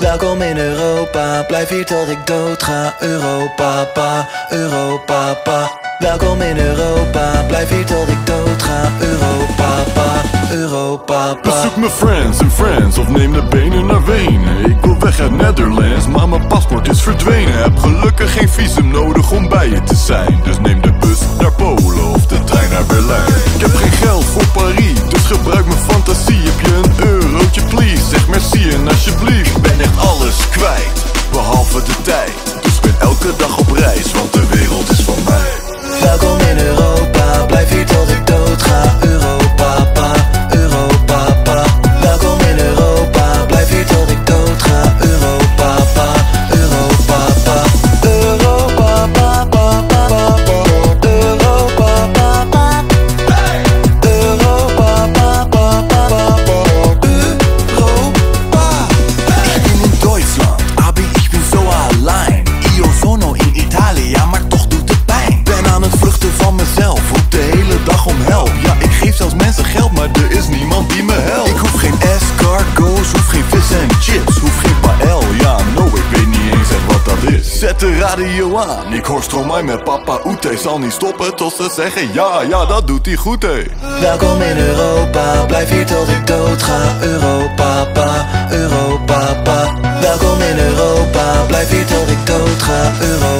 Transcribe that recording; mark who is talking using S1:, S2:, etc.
S1: Welkom in Europa, blijf hier tot ik dood ga. Europa, pa, Europa, pa. Welkom in Europa, blijf hier tot ik dood ga. Europa, pa, Europa, pa.
S2: Bezoek mijn friends en friends of neem de benen naar Wenen. Ik wil weg uit Netherlands, maar mijn paspoort is verdwenen. Heb gelukkig geen visum nodig om bij je te zijn. Dus neem de bus naar Polen of de trein naar Berlijn. Ik heb geen geld voor Parijs, dus gebruik mijn fantasie. Heb je een eurotje please, zeg merci en alsjeblieft. Ik ben echt alles kwijt, behalve de tijd. Dus ik ben elke dag op reis, want de wereld is van mij.
S1: Welkom in Europa, blijf hier tot ik dood ga. Europa, pa, Europa, pa. Welkom in Europa, blijf hier tot ik dood ga. Europa, pa, Europa, pa. Europa, pa, pa, pa, pa, pa. Europa, pa, pa. Europa, pa, pa, pa, pa, pa. Europa.
S3: Ich bin in Deutschland, aber ich bin so allein. Io sono in Italia, maar toch doet het pijn. Ben aan het vluchten van mezelf, roep de hele dag om help. Ja, ik geef zelfs mensen geld, maar er is niemand die me helpt. Ik hoef geen escargots, hoef geen vis en chips, hoef geen paël. Ja, no, ik weet niet eens echt wat dat is. Zet de radio aan, ik hoor Stromae met Papa Oete. Zal niet stoppen tot ze zeggen ja, dat doet hij goed, hé.
S1: Welkom in Europa, blijf hier tot ik dood ga. Europa, pa, Europa, pa. Welkom in Europa, blijf hier tot ik dood ga. Europa.